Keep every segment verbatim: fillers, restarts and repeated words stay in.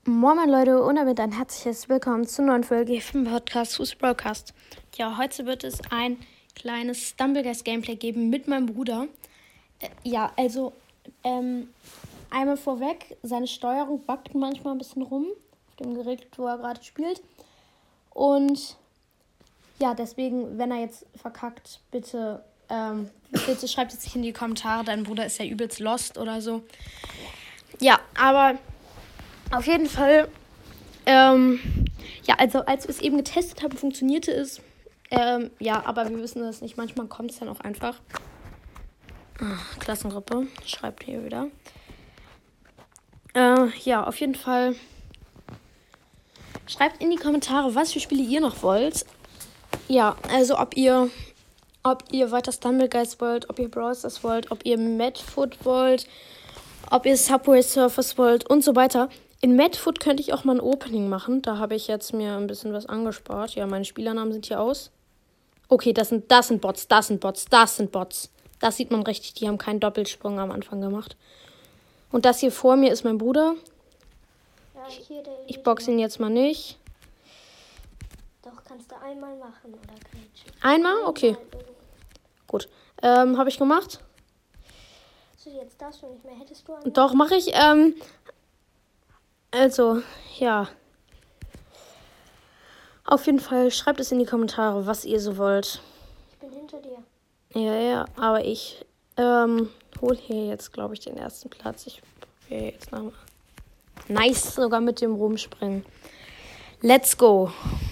Moin moin Leute und damit ein herzliches Willkommen zur neuen Folge vom Podcast Fußballcast. Ja, heute wird es ein kleines Stumbleguys Gameplay geben mit meinem Bruder. Äh, ja, also ähm, einmal vorweg, seine Steuerung backt manchmal ein bisschen rum auf dem Gerät, wo er gerade spielt. Und ja, deswegen, wenn er jetzt verkackt, bitte, ähm, bitte schreibt es nicht in die Kommentare, dein Bruder ist ja übelst lost oder so. Ja, aber auf jeden Fall, ähm, ja, also als wir es eben getestet haben, funktionierte es. Ähm, ja, aber wir wissen das nicht. Manchmal kommt es dann auch einfach. Ach, Klassengruppe, schreibt hier wieder. Äh, ja, auf jeden Fall. Schreibt in die Kommentare, was für Spiele ihr noch wollt. Ja, also ob ihr, ob ihr weiter Stumbleguys wollt, ob ihr Brawl Stars wollt, ob ihr Madfoot wollt, ob ihr Subway Surfers wollt und so weiter. In Madfoot könnte ich auch mal ein Opening machen. Da habe ich jetzt mir ein bisschen was angespart. Ja, meine Spielernamen sind hier aus. Okay, das sind, das sind Bots, das sind Bots, das sind Bots. Das sieht man richtig, die haben keinen Doppelsprung am Anfang gemacht. Und das hier vor mir ist mein Bruder. Ja, hier der Ich boxe ihn jetzt mal nicht. Doch, kannst du einmal machen oder grätschen. Einmal? Okay, gut. Ähm, habe ich gemacht? So, jetzt darfst du nicht mehr. Hättest du einmal? Doch, mache ich. Ähm, also, ja. Auf jeden Fall schreibt es in die Kommentare, was ihr so wollt. Ich bin hinter dir. Ja, ja, aber ich ähm, hole hier jetzt, glaube ich, den ersten Platz. Ich probiere jetzt nochmal. Nice, sogar mit dem Rumspringen. Let's go.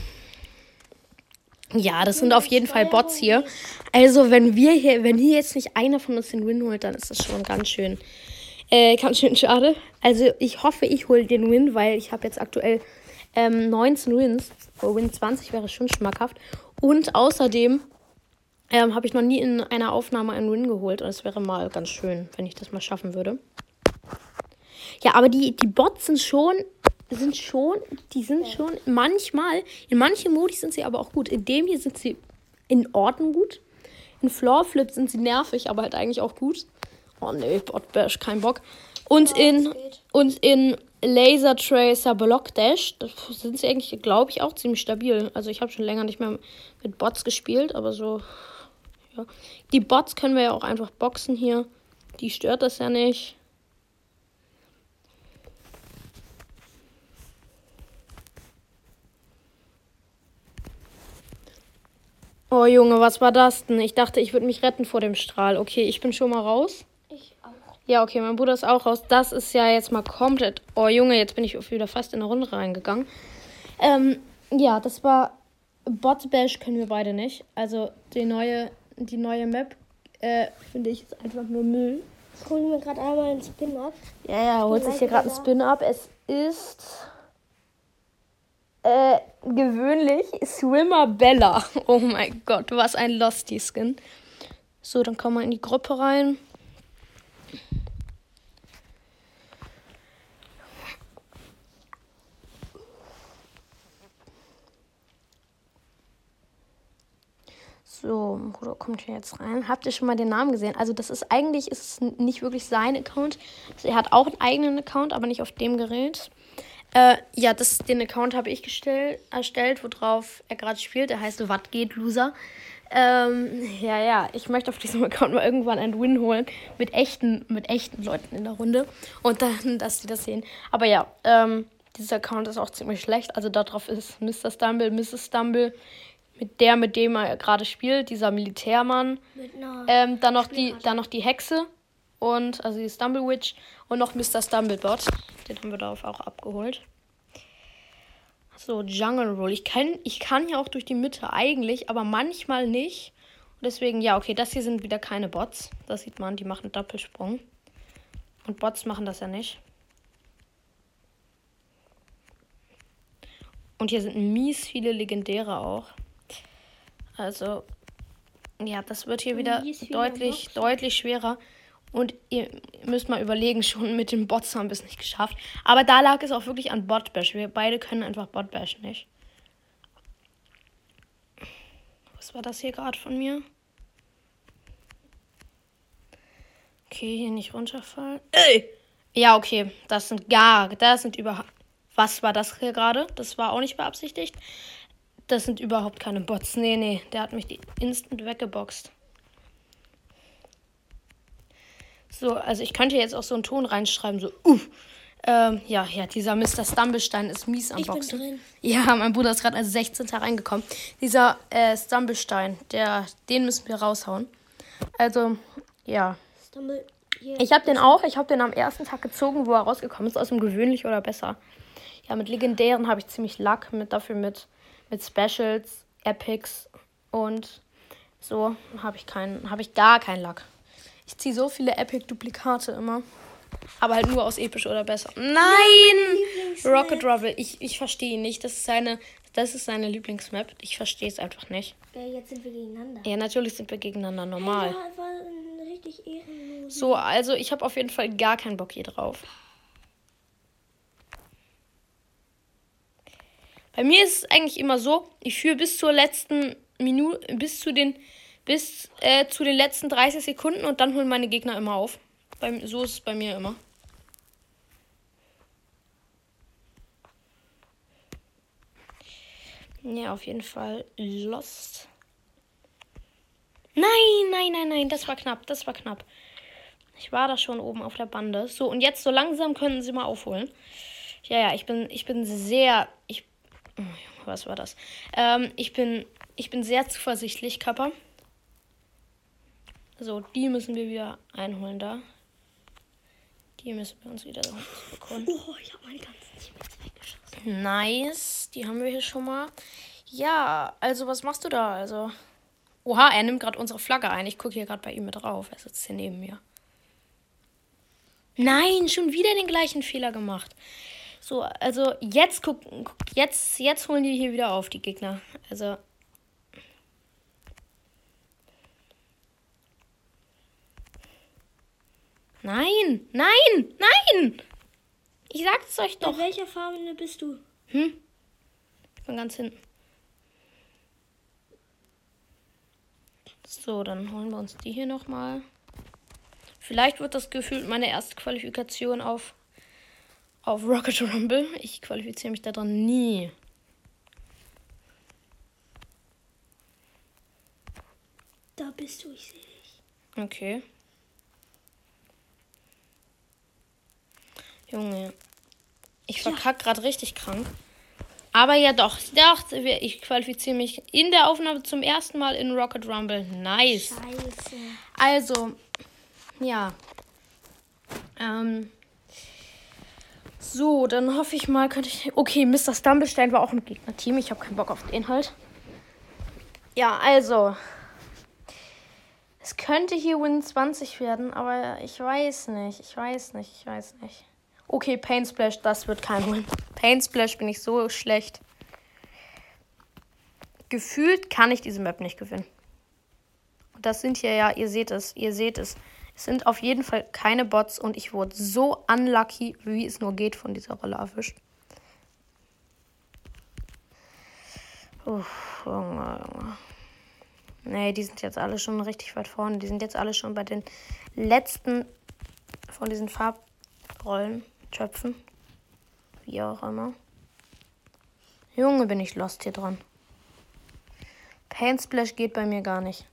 Ja, das sind auf jeden Fall Bots hier. Also, wenn wir hier, wenn hier jetzt nicht einer von uns den Win holt, dann ist das schon ganz schön, äh, ganz schön schade. Also, ich hoffe, ich hole den Win, weil ich habe jetzt aktuell ähm, neunzehn Wins. Oh, Win zwanzig wäre schon schmackhaft. Und außerdem ähm, habe ich noch nie in einer Aufnahme einen Win geholt. Und es wäre mal ganz schön, wenn ich das mal schaffen würde. Ja, aber die, die Bots sind schon, sind schon, die sind schon manchmal, in manchen Modi sind sie aber auch gut. In dem hier sind sie in Ordnung gut. In Floor Flip sind sie nervig, aber halt eigentlich auch gut. Oh nee, Bot Bash, kein Bock. Und Ja, in, das geht. und in Laser Tracer Block Dash, das sind sie eigentlich, glaube ich, auch ziemlich stabil. Also ich habe schon länger nicht mehr mit Bots gespielt, aber so, ja. Die Bots können wir ja auch einfach boxen hier. Die stört das ja nicht. Oh Junge, was war das denn? Ich dachte, ich würde mich retten vor dem Strahl. Okay, ich bin schon mal raus. Ich auch. Ja, okay, mein Bruder ist auch raus. Das ist ja jetzt mal komplett... Oh Junge, jetzt bin ich wieder fast in eine Runde reingegangen. Ähm, ja, das war... Bot Bash können wir beide nicht. Also die neue, die neue Map, äh, finde ich, ist einfach nur Müll. Ich hole mir gerade einmal einen Spin-Up. Ja, ja, holt sich hier gerade ein Ja. Spin-Up. Es ist... Äh, gewöhnlich Swimmer Bella. Oh mein Gott, was ein Losty-Skin. So, dann kommen wir in die Gruppe rein. So, Bruder kommt hier jetzt rein. Habt ihr schon mal den Namen gesehen? Also das ist eigentlich ist es nicht wirklich sein Account. Also er hat auch einen eigenen Account, aber nicht auf dem Gerät. Äh, ja, das, den Account habe ich gestell, erstellt, worauf er gerade spielt. Er heißt Was geht, Loser. Ähm, ja, ja, ich möchte auf diesem Account mal irgendwann einen Win holen mit echten, mit echten Leuten in der Runde. Und dann, dass die das sehen. Aber ja, ähm, dieser Account ist auch ziemlich schlecht. Also darauf ist Mister Stumble, Misses Stumble, mit der, mit dem er gerade spielt, dieser Militärmann. Mit einer Ähm, dann noch die, dann noch die Hexe und also die Stumble Witch und noch Mister Stumblebot. Den haben wir darauf auch abgeholt. So, Jungle Roll. Ich kann, ich kann ja auch durch die Mitte eigentlich, aber manchmal nicht. Und deswegen, ja, okay, das hier sind wieder keine Bots. Das sieht man, die machen Doppelsprung. Und Bots machen das ja nicht. Und hier sind mies viele Legendäre auch. Also, ja, das wird hier wieder Mies viele deutlich, Boxen. deutlich schwerer. Und ihr müsst mal überlegen, schon mit den Bots haben wir es nicht geschafft. Aber da lag es auch wirklich an Botbash. Wir beide können einfach Botbash nicht. Was war das hier gerade von mir? Okay, hier nicht runterfallen. Ey! Ja, okay. Das sind gar, das sind überhaupt... Was war das hier gerade? Das war auch nicht beabsichtigt. Das sind überhaupt keine Bots. Nee, nee, der hat mich die instant weggeboxt. So, also ich könnte jetzt auch so einen Ton reinschreiben, so, uh. Ähm, ja, ja, dieser Mister Stumblestein ist mies am Ich bin Boxen. drin. Ja, mein Bruder ist gerade als sechzehnter reingekommen. Dieser äh, Stumblestein, der, den müssen wir raushauen. Also, ja. Stumble. Hier. Ich habe den auch, ich habe den am ersten Tag gezogen, wo er rausgekommen ist, aus dem gewöhnlich oder besser. Ja, mit legendären habe ich ziemlich Luck, mit dafür mit, mit Specials, Epics und so habe ich keinen, habe ich gar keinen Luck. Ich ziehe so viele Epic-Duplikate immer. Aber halt nur aus episch oder besser. Nein! Ja, Rocket Rubble. Ich, ich verstehe ihn nicht. Das ist seine, das ist seine Lieblingsmap. Ich verstehe es einfach nicht. Ja, jetzt sind wir gegeneinander. Ja, natürlich sind wir gegeneinander, normal. Ja, war ein richtig ehrenlos. So, also ich habe auf jeden Fall gar keinen Bock hier drauf. Bei mir ist es eigentlich immer so, ich führe bis zur letzten Minute, bis zu den, bis äh, zu den letzten dreißig Sekunden und dann holen meine Gegner immer auf. Bei, so ist es bei mir immer. Ja, auf jeden Fall Lost. Nein, nein, nein, nein, das war knapp, das war knapp. Ich war da schon oben auf der Bande. So, und jetzt so langsam können sie mal aufholen. Ja, ja, ich bin, ich bin sehr, ich, oh, was war das? Ähm, ich bin, ich bin sehr zuversichtlich, Kappa. So, die müssen wir wieder einholen da. Die müssen wir uns wieder bekommen. Oh, ich habe meine ganzen Teammates weggeschossen. Nice, die haben wir hier schon mal. Ja, also was machst du da? Also, oha, er nimmt gerade unsere Flagge ein. Ich gucke hier gerade bei ihm mit drauf. Er sitzt hier neben mir. Nein, schon wieder den gleichen Fehler gemacht. So, also jetzt gucken, jetzt, jetzt holen die hier wieder auf, die Gegner. Also. Nein, nein, nein! Ich sag es euch doch. In welcher Farbe bist du? Hm? Ich bin ganz hinten. So, dann holen wir uns die hier nochmal. Vielleicht wird das gefühlt meine erste Qualifikation auf, auf Rocket Rumble. Ich qualifiziere mich da dran nie. Da bist du, ich sehe dich. Okay. Junge, ich verkacke gerade richtig krank. Aber ja doch, ich dachte, ich qualifiziere mich in der Aufnahme zum ersten Mal in Rocket Rumble. Nice. Scheiße. Also, ja. Ähm. So, dann hoffe ich mal, könnte ich... Okay, Mister Stumblestein war auch im Gegnerteam. Ich habe keinen Bock auf den halt. Ja, also... Es könnte hier Win zwanzig werden, aber ich weiß nicht. Ich weiß nicht, ich weiß nicht. Okay, Pain Splash, das wird kein Win. Pain Splash bin ich so schlecht. Gefühlt kann ich diese Map nicht gewinnen. Und das sind hier ja, ihr seht es, ihr seht es. Es sind auf jeden Fall keine Bots und ich wurde so unlucky, wie es nur geht, von dieser Rolle erwischt. Uff, Junge, Junge. Nee, die sind jetzt alle schon richtig weit vorne. Die sind jetzt alle schon bei den letzten von diesen Farbrollen, Töpfen. Wie auch immer. Junge, bin ich lost hier dran. Paint Splash geht bei mir gar nicht.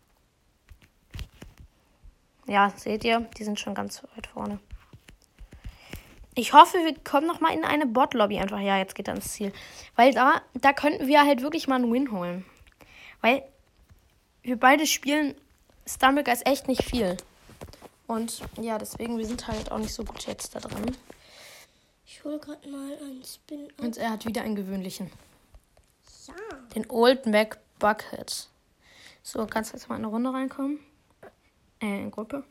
Ja, seht ihr? Die sind schon ganz weit vorne. Ich hoffe, wir kommen noch mal in eine Bot-Lobby einfach. Ja, jetzt geht er ins Ziel. Weil da, da könnten wir halt wirklich mal einen Win holen. Weil wir beide spielen Stumbleguys echt nicht viel. Und ja, deswegen, wir sind halt auch nicht so gut jetzt da dran. Ich hole gerade mal einen Spin. Und er hat wieder einen gewöhnlichen. Ja. Den Old Mac Bucket. So, kannst du jetzt mal in eine Runde reinkommen? Äh, in Gruppe.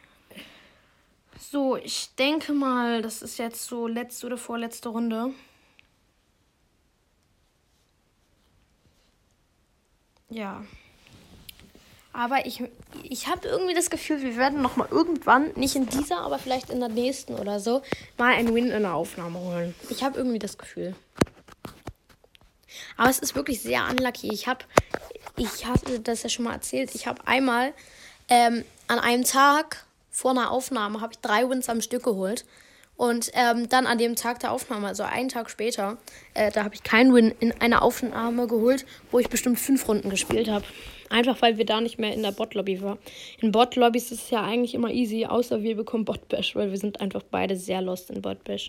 So, ich denke mal, das ist jetzt so letzte oder vorletzte Runde. Ja. Aber ich, ich habe irgendwie das Gefühl, wir werden noch mal irgendwann, nicht in dieser, aber vielleicht in der nächsten oder so, mal einen Win in der Aufnahme holen. Ich habe irgendwie das Gefühl. Aber es ist wirklich sehr unlucky. Ich habe, ich hatte das ja schon mal erzählt, ich habe einmal ähm, an einem Tag vor einer Aufnahme habe ich drei Wins am Stück geholt. Und ähm, dann an dem Tag der Aufnahme, also einen Tag später, äh, da habe ich keinen Win in einer Aufnahme geholt, wo ich bestimmt fünf Runden gespielt habe. Einfach weil wir da nicht mehr in der Bot-Lobby waren. In Bot-Lobbys ist es ja eigentlich immer easy, außer wir bekommen Bot-Bash, weil wir sind einfach beide sehr lost in Bot-Bash.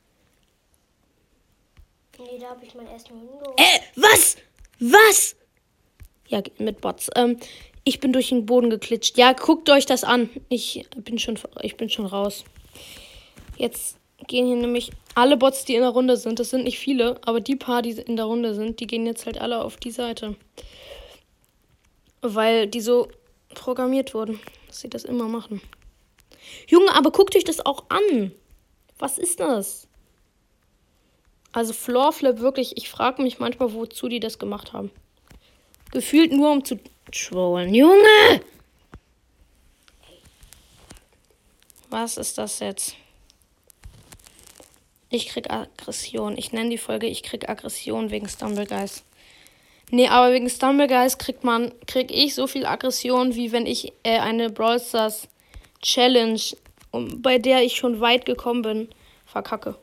Nee, da habe ich meinen ersten Win geholt. Äh, was? Was? Ja, mit Bots. Ähm, ich bin durch den Boden geklitscht. Ja, guckt euch das an. Ich bin schon, ich bin schon raus. Jetzt gehen hier nämlich alle Bots, die in der Runde sind. Das sind nicht viele, aber die paar, die in der Runde sind, die gehen jetzt halt alle auf die Seite. Weil die so programmiert wurden, dass sie das immer machen. Junge, aber guckt euch das auch an. Was ist das? Also Floorflip, wirklich, ich frage mich manchmal, wozu die das gemacht haben. Gefühlt nur, um zu trollen. Junge! Was ist das jetzt? Ich krieg Aggression. Ich nenne die Folge, ich krieg Aggression wegen Stumbleguys. Nee, aber wegen Stumbleguys kriegt man, krieg ich so viel Aggression, wie wenn ich äh, eine Brawl Stars Challenge, um, bei der ich schon weit gekommen bin, verkacke.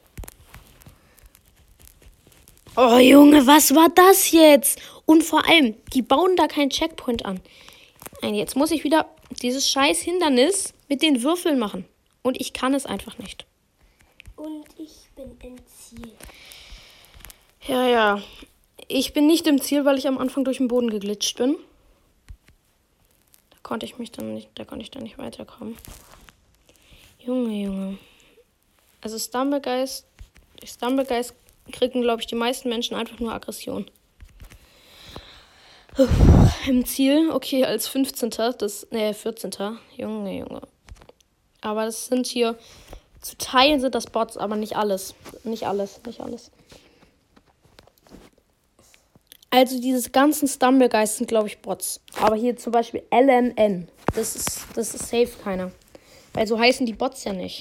Oh Junge, was war das jetzt? Und vor allem, die bauen da keinen Checkpoint an. Nein, jetzt muss ich wieder dieses scheiß Hindernis mit den Würfeln machen. Und ich kann es einfach nicht. Und ich bin im Ziel. Ja, ja. Ich bin nicht im Ziel, weil ich am Anfang durch den Boden geglitscht bin. Da konnte ich mich dann nicht, da konnte ich dann nicht weiterkommen. Junge, Junge. Also Stumbleguys, durch Stumbleguys kriegen, glaube ich, die meisten Menschen einfach nur Aggression. Im Ziel, okay, als fünfzehnter Das, nee, vierzehnter Junge, Junge. Aber das sind hier, zu Teilen sind das Bots, aber nicht alles. Nicht alles, nicht alles. Also diese ganzen Stumbleguys sind, glaube ich, Bots. Aber hier zum Beispiel L N N. Das ist, das ist safe keiner. Weil so heißen die Bots ja nicht.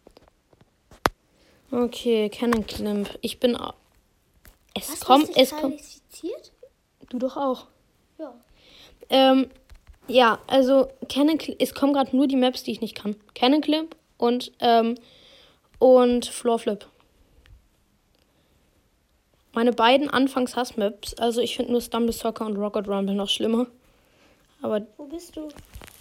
Okay, Cannon Climb. Ich bin... Es Hast kommt... du Es dich kommt. qualifiziert? Du doch auch. Ja. Ähm, ja, also Cannon Climb... Es kommen gerade nur die Maps, die ich nicht kann. Cannon Climb und, ähm, und Floorflip. Meine beiden Anfangs-Hass-Maps, also ich finde nur Stumble Soccer und Rocket Rumble noch schlimmer. Aber Wo bist du?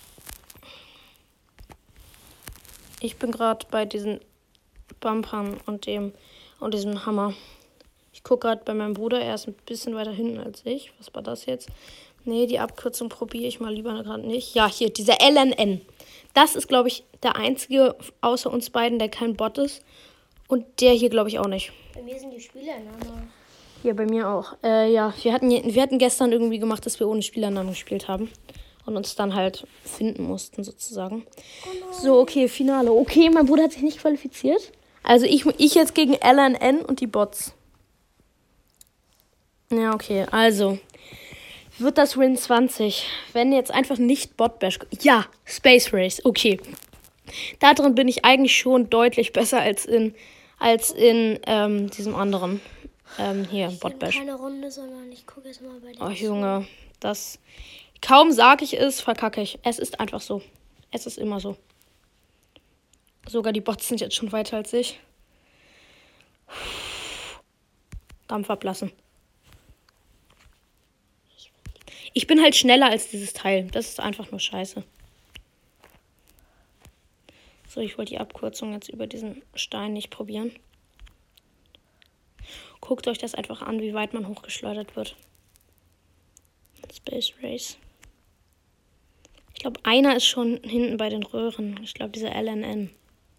ich bin gerade bei diesen Bumpern und dem und diesem Hammer. Ich gucke gerade bei meinem Bruder, er ist ein bisschen weiter hinten als ich. Was war das jetzt? Nee, die Abkürzung probiere ich mal lieber gerade nicht. Ja, hier, dieser L N N. Das ist, glaube ich, der einzige außer uns beiden, der kein Bot ist. Und der hier, glaube ich, auch nicht. Bei mir sind die Spielernamen. Hier bei mir auch. Äh, ja, wir hatten, wir hatten gestern irgendwie gemacht, dass wir ohne Spielernamen gespielt haben. Und uns dann halt finden mussten, sozusagen. Oh so, okay, Finale. Okay, mein Bruder hat sich nicht qualifiziert. Also ich, ich jetzt gegen L N N und die Bots. Ja, okay, also. Wird das Win zwanzig? Wenn jetzt einfach nicht Bot-Bash... Ja, Space Race, okay. Da drin bin ich eigentlich schon deutlich besser als in, als in ähm, diesem anderen. Ähm, hier, Bot-Bash. Keine Runde, sondern ich gucke jetzt mal bei dir. Oh, Junge, das... Kaum sage ich es, verkacke ich. Es ist einfach so. Es ist immer so. Sogar die Bots sind jetzt schon weiter als ich. Dampf ablassen. Ich bin halt schneller als dieses Teil. Das ist einfach nur scheiße. So, ich wollte die Abkürzung jetzt über diesen Stein nicht probieren. Guckt euch das einfach an, wie weit man hochgeschleudert wird. Space Race. Ich glaube, einer ist schon hinten bei den Röhren. Ich glaube, dieser L N N.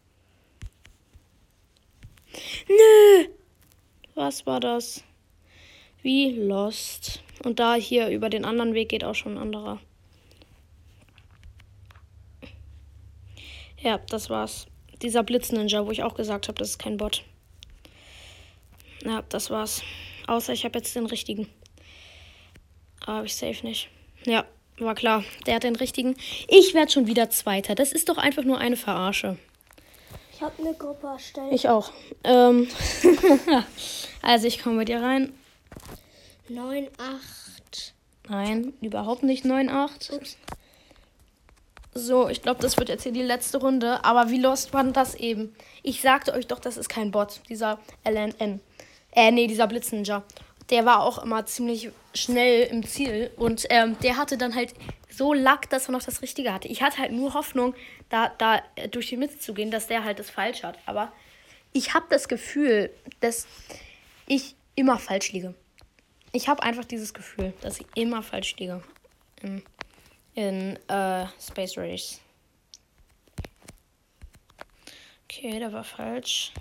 Nö! Was war das? Wie lost. Und da hier über den anderen Weg geht auch schon ein anderer. Ja, das war's. Dieser Blitz-Ninja, wo ich auch gesagt habe, das ist kein Bot. Ja, das war's. Außer ich habe jetzt den richtigen. Aber habe ich safe nicht. Ja, war klar. Der hat den richtigen. Ich werde schon wieder Zweiter. Das ist doch einfach nur eine Verarsche. Ich habe eine Gruppe erstellt. Ich auch. Ähm also ich komme mit dir rein. neun, acht. Nein, überhaupt nicht neun acht. Ups. So, ich glaube, das wird jetzt hier die letzte Runde. Aber wie lost war denn das eben? Ich sagte euch doch, das ist kein Bot. Dieser L N N. Äh, nee, dieser Blitzninja. Der war auch immer ziemlich schnell im Ziel. Und ähm, der hatte dann halt so Lack, dass er noch das Richtige hatte. Ich hatte halt nur Hoffnung, da, da durch die Mitte zu gehen, dass der halt das falsch hat. Aber ich habe das Gefühl, dass ich immer falsch liege. Ich habe einfach dieses Gefühl, dass ich immer falsch liege. In, in äh, Space Race. Okay, der war falsch.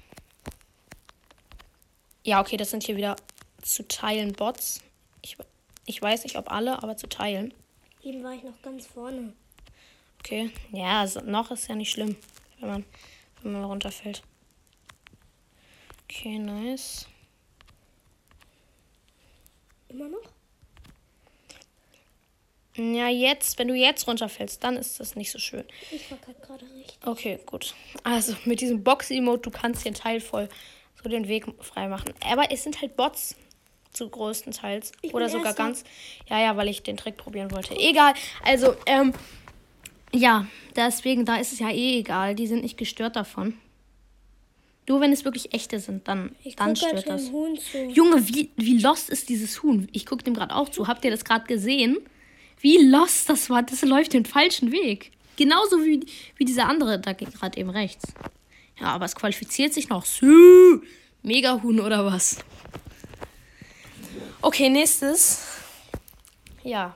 Ja, okay, das sind hier wieder zu teilen Bots. Ich, ich weiß nicht, ob alle, aber zu teilen. Eben war ich noch ganz vorne. Okay, ja, also noch ist ja nicht schlimm, wenn man, wenn man runterfällt. Okay, nice. Immer noch? Ja, jetzt, wenn du jetzt runterfällst, dann ist das nicht so schön. Ich war gerade richtig. Okay, gut. Also mit diesem Box-Emote, du kannst den Teil voll so den Weg frei machen. Aber es sind halt Bots zu größtenteils. Ich Oder bin sogar Erster. ganz. Ja, ja, weil ich den Trick probieren wollte. Egal. Also, ähm, ja, deswegen, da ist es ja eh egal. Die sind nicht gestört davon. Nur wenn es wirklich echte sind, dann, Ich dann guck grad stört das. dem Huhn zu. Junge, wie, wie lost ist dieses Huhn? Ich gucke dem gerade auch zu. Habt ihr das gerade gesehen? Wie lost das war. Das läuft den falschen Weg. Genauso wie, wie dieser andere da gerade eben rechts. Ja, aber es qualifiziert sich noch. Sü, Mega-Huhn oder was? Okay, nächstes. Ja.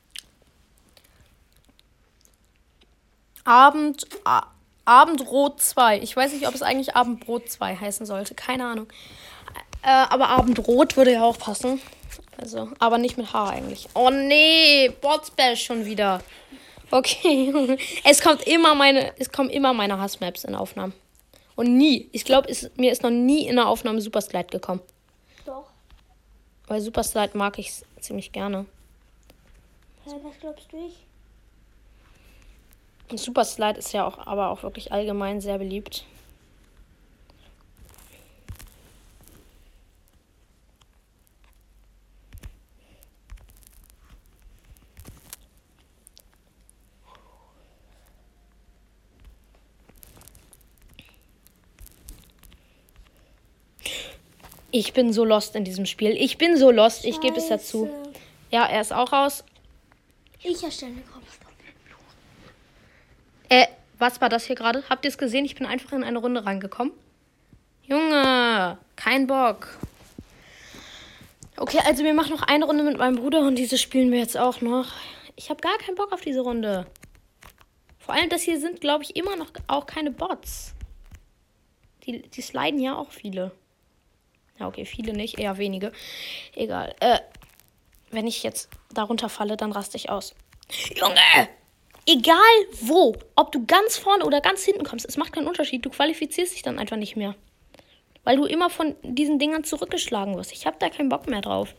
Abend, A- Abendrot zwei. Ich weiß nicht, ob es eigentlich Abendbrot zwei heißen sollte. Keine Ahnung. Äh, aber Abendrot würde ja auch passen. Also, aber nicht mit H eigentlich. Oh nee, Botsbash schon wieder. Okay. Es kommt immer meine, es kommen immer meine Hassmaps in Aufnahmen. Und nie. Ich glaube, mir ist noch nie in der Aufnahme Superslide gekommen. Doch. Weil Superslide mag ich ziemlich gerne. Hä, was glaubst du ich? Und Superslide ist ja auch, aber auch wirklich allgemein sehr beliebt. Ich bin so lost in diesem Spiel. Ich bin so lost. Ich gebe es dazu. Scheiße. Ja, er ist auch raus. Ich erstelle eine Gruppe. Äh, was war das hier gerade? Habt ihr es gesehen? Ich bin einfach in eine Runde reingekommen. Junge, kein Bock. Okay, also wir machen noch eine Runde mit meinem Bruder und diese spielen wir jetzt auch noch. Ich habe gar keinen Bock auf diese Runde. Vor allem, das hier sind, glaube ich, immer noch auch keine Bots. Die, die sliden ja auch viele. Ja, okay, viele nicht, eher wenige. Egal. Äh, wenn ich jetzt darunter falle, dann raste ich aus. Junge! Egal wo, ob du ganz vorne oder ganz hinten kommst, es macht keinen Unterschied. Du qualifizierst dich dann einfach nicht mehr. Weil du immer von diesen Dingern zurückgeschlagen wirst. Ich habe da keinen Bock mehr drauf.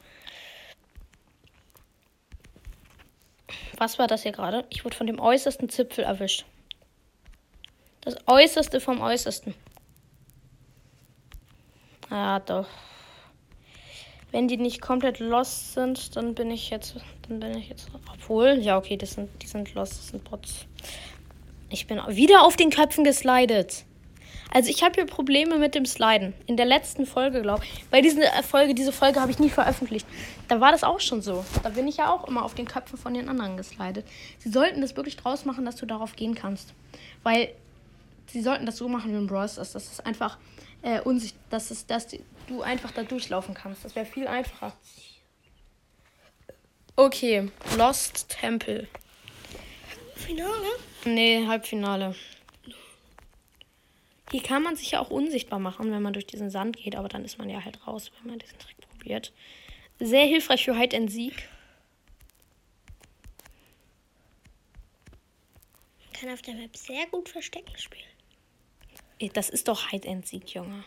Was war das hier gerade? Ich wurde von dem äußersten Zipfel erwischt. Das Äußerste vom Äußersten. Ah, doch. Wenn die nicht komplett lost sind, dann bin ich jetzt, dann bin ich jetzt, obwohl, ja, okay, das sind, die sind lost, das sind Bots. Ich bin wieder auf den Köpfen geslidet. Also ich habe hier Probleme mit dem Sliden. In der letzten Folge, glaube ich. Bei dieser Folge, diese Folge habe ich nie veröffentlicht. Da war das auch schon so. Da bin ich ja auch immer auf den Köpfen von den anderen geslidet. Sie sollten das wirklich draus machen, dass du darauf gehen kannst. Weil sie sollten das so machen wie im Brawl Stars. Das ist einfach äh, unsichtbar. Das ist, dass die, du einfach da durchlaufen kannst. Das wäre viel einfacher. Okay, Lost Temple. Finale? Nee, Halbfinale. Hier kann man sich ja auch unsichtbar machen, wenn man durch diesen Sand geht, aber dann ist man ja halt raus, wenn man diesen Trick probiert. Sehr hilfreich für Hide and Seek. Man kann auf der Map sehr gut Verstecken spielen. Das ist doch Hide and Seek, Junge.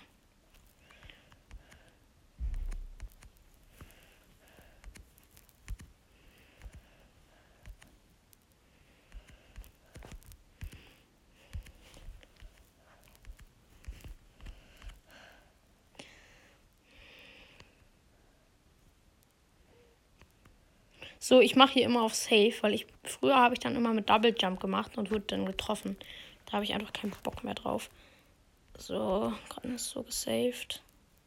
So, ich mache hier immer auf Safe, weil ich früher habe ich dann immer mit Double Jump gemacht und wurde dann getroffen. Da habe ich einfach keinen Bock mehr drauf. So, gerade ist so gesaved.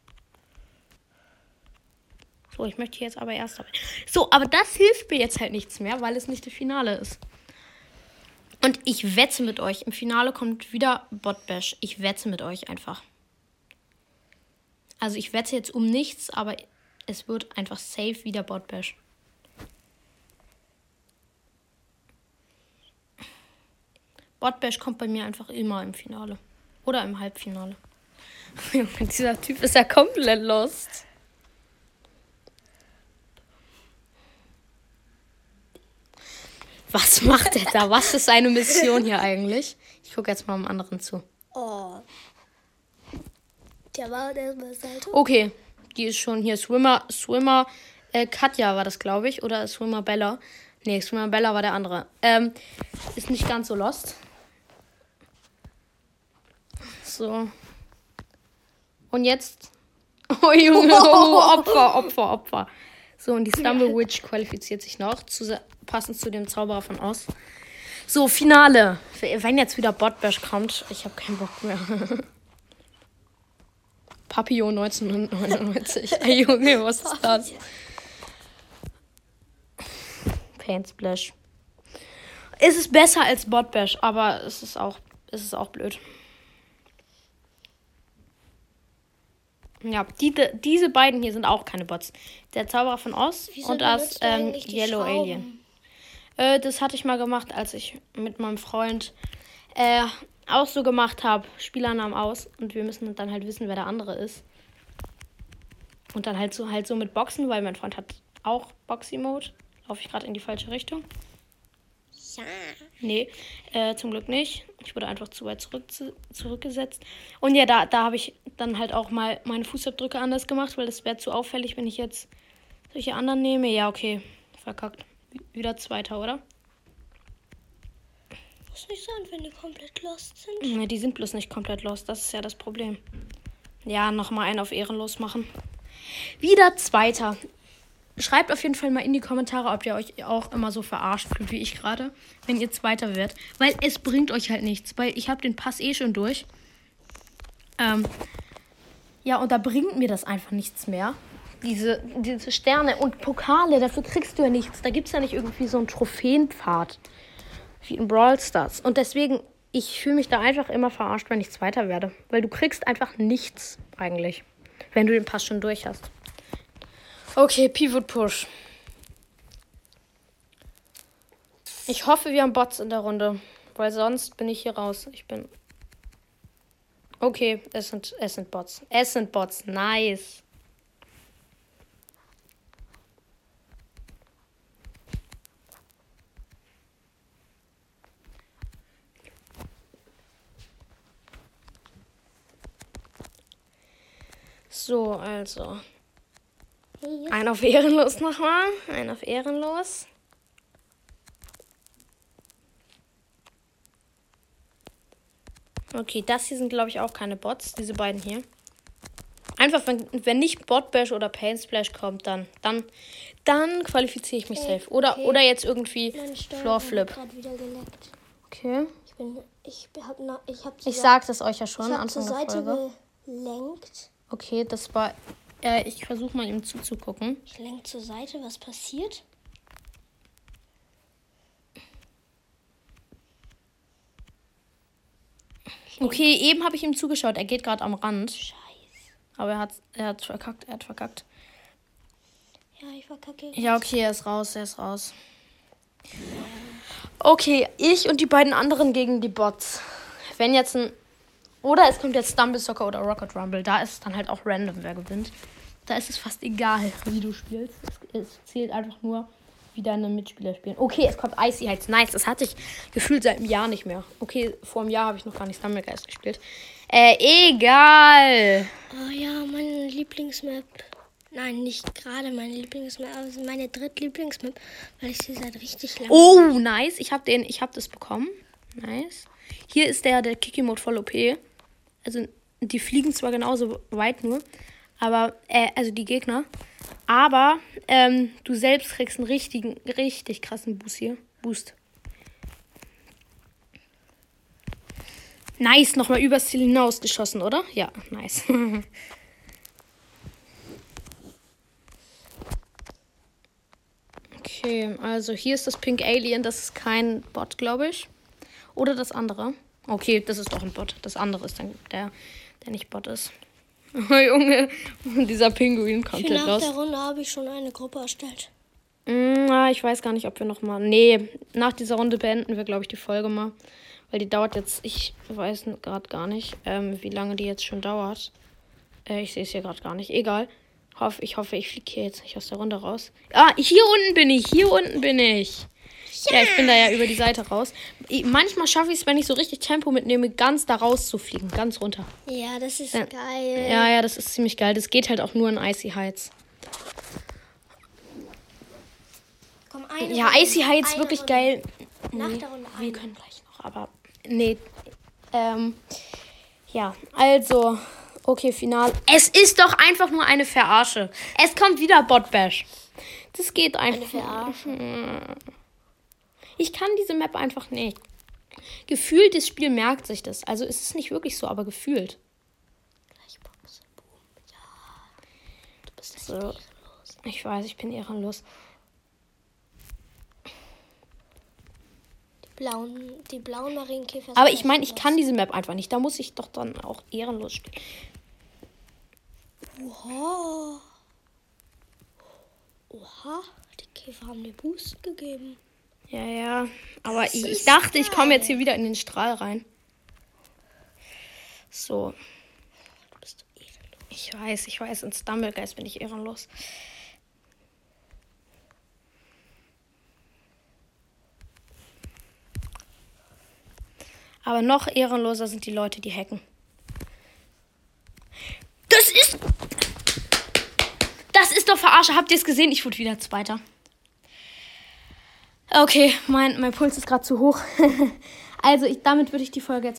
So, ich möchte hier jetzt aber erst... So, aber das hilft mir jetzt halt nichts mehr, weil es nicht das Finale ist. Und ich wette mit euch, im Finale kommt wieder Bot Bash. Ich wette mit euch einfach. Also ich wette jetzt um nichts, aber es wird einfach safe wieder Bot Bash. Bot Bash kommt bei mir einfach immer im Finale. Oder im Halbfinale. Dieser Typ ist ja komplett lost. Was macht der da? Was ist seine Mission hier eigentlich? Ich gucke jetzt mal am anderen zu. Oh. Der war der Seite. Okay, die ist schon hier. Swimmer, Swimmer, äh, Katja war das, glaube ich. Oder Swimmer Bella. Nee, Swimmer Bella war der andere. Ähm, ist nicht ganz so lost. So. Und jetzt. Oh Junge, oh, Opfer, Opfer, Opfer. So, und die Stumble Witch qualifiziert sich noch, zu, passend zu dem Zauberer von Oz. So, Finale. Wenn jetzt wieder Bot Bash kommt, ich habe keinen Bock mehr. Papillon neunzehnhundertneunundneunzig. Ey, Junge, was ist das? Paint Splash. Es ist besser als Bot Bash, aber es ist auch, es ist auch blöd. Ja, die, diese beiden hier sind auch keine Bots. Der Zauberer von Oz Wieso und das benutzt du ähm, eigentlich die Yellow Schrauben? Alien. Äh, das hatte ich mal gemacht, als ich mit meinem Freund äh, auch so gemacht habe. Spielernamen aus. Und wir müssen dann halt wissen, wer der andere ist. Und dann halt so, halt so mit Boxen, weil mein Freund hat auch Boxy-Mode. Laufe ich gerade in die falsche Richtung? Ja. Nee, äh, zum Glück nicht. Ich wurde einfach zu weit zurück, zu, zurückgesetzt. Und ja, da, da habe ich dann halt auch mal meine Fußabdrücke anders gemacht, weil das wäre zu auffällig, wenn ich jetzt solche anderen nehme. Ja, okay, verkackt. Wieder Zweiter, oder? Muss nicht sein, wenn die komplett lost sind. Ne, die sind bloß nicht komplett lost. Das ist ja das Problem. Ja, nochmal einen auf ehrenlos machen. Wieder Zweiter. Schreibt auf jeden Fall mal in die Kommentare, ob ihr euch auch immer so verarscht fühlt wie ich gerade, wenn ihr Zweiter werdet. Weil es bringt euch halt nichts, weil ich habe den Pass eh schon durch. Ähm, ja, und da bringt mir das einfach nichts mehr. Diese, diese Sterne und Pokale, dafür kriegst du ja nichts. Da gibt es ja nicht irgendwie so einen Trophäenpfad wie in Brawl Stars. Und deswegen, ich fühle mich da einfach immer verarscht, wenn ich Zweiter werde. Weil du kriegst einfach nichts eigentlich, wenn du den Pass schon durch hast. Okay, Pivot Push. Ich hoffe, wir haben Bots in der Runde, weil sonst bin ich hier raus. Ich bin... Okay, es sind, es sind Bots. Es sind Bots. Nice. So, also... Hey, Ein auf ehrenlos nochmal. Ein auf ehrenlos. Okay, das hier sind, glaube ich, auch keine Bots. Diese beiden hier. Einfach, wenn, wenn nicht Bot Bash oder Paint Splash kommt, dann, dann, dann qualifiziere ich mich Okay, safe. Oder, okay. oder jetzt irgendwie meine Steuerung Floor hat Flip. gerade wieder geleckt. Okay. Ich bin, ich hab, na, ich hab Ich sag das euch ja schon ich hab Anfang zur der Seite Folge. gelenkt. Okay, das war... Äh, ich versuche mal ihm zuzugucken. Ich lenk zur Seite, was passiert? Okay, eben habe ich ihm zugeschaut. Er geht gerade am Rand. Scheiße. Aber er hat, er hat verkackt. Er hat verkackt. Ja, ich verkacke. Ja, okay, er ist raus. Er ist raus. Okay, ich und die beiden anderen gegen die Bots. Wenn jetzt ein... Oder es kommt jetzt Stumble Soccer oder Rocket Rumble. Da ist es dann halt auch random, wer gewinnt. Da ist es fast egal, wie du spielst. Es, es zählt einfach nur, wie deine Mitspieler spielen. Okay, es kommt Icy Heights. Nice, das hatte ich gefühlt seit einem Jahr nicht mehr. Okay, vor einem Jahr habe ich noch gar nicht Stumblegeist gespielt. Äh, egal. Oh ja, meine Lieblingsmap. Nein, nicht gerade meine Lieblingsmap, aber meine drittlieblingsmap, weil ich sie seit richtig lang. Oh, nice. Ich habe den, ich habe das bekommen. Nice. Hier ist der, der Kiki-Mode voll O P. Also, die fliegen zwar genauso weit nur, aber, äh, also die Gegner. Aber ähm, du selbst kriegst einen richtigen, richtig krassen Boost hier. Boost. Nice, nochmal übers Ziel hinausgeschossen, oder? Ja, nice. Okay, also hier ist das Pink Alien. Das ist kein Bot, glaube ich. Oder das andere. Okay, das ist doch ein Bot. Das andere ist dann der, der nicht Bot ist. Oh, Junge, dieser Pinguin kommt Für nach los. der Runde habe ich schon eine Gruppe erstellt. Mm, ich weiß gar nicht, ob wir noch mal... Nee, nach dieser Runde beenden wir, glaube ich, die Folge mal. Weil die dauert jetzt... Ich weiß gerade gar nicht, ähm, wie lange die jetzt schon dauert. Äh, ich sehe es hier gerade gar nicht. Egal. Hoff, ich hoffe, ich fliege hier jetzt nicht aus der Runde raus. Ah, hier unten bin ich. Hier unten bin ich. Ja, ich bin da ja über die Seite raus. Ich, manchmal schaffe ich es, wenn ich so richtig Tempo mitnehme, ganz da raus zu fliegen. Ganz runter. Ja, das ist Ja. geil. Ja, ja, das ist ziemlich geil. Das geht halt auch nur in Icy Heights. Komm, eine Ja, Runde, Icy Heights eine wirklich Runde. geil. Nach Nee, der Runde wir eine. können gleich noch, aber nee. Ähm, ja, also, okay, Finale. Es ist doch einfach nur eine Verarsche. Es kommt wieder Botbash. Das geht Eine einfach. Verarsche. Ich kann diese Map einfach nicht. Gefühlt, das Spiel merkt sich das. Also ist es nicht wirklich so, aber gefühlt. Gleich Boxen, boom. Ja. Du bist echt So. ehrenlos. Ich weiß, ich bin ehrenlos. Die blauen, die blauen Marienkäfer. Aber sind ich meine, echt ich kann diese Map einfach nicht. Da muss ich doch dann auch ehrenlos spielen. Oha. Oha. Die Käfer haben dir Boost gegeben. Ja, ja. Aber Das ich, ich ist dachte, ich komme geil. jetzt hier wieder in den Strahl rein. So. Du bist so ehrenlos. Ich weiß, ich weiß. In Stumblegeist bin ich ehrenlos. Aber noch ehrenloser sind die Leute, die hacken. Das ist... Das ist doch Verarsche. Habt ihr es gesehen? Ich wurde wieder Zweiter. Okay, mein, mein Puls ist gerade zu hoch. Also, ich, damit würde ich die Folge jetzt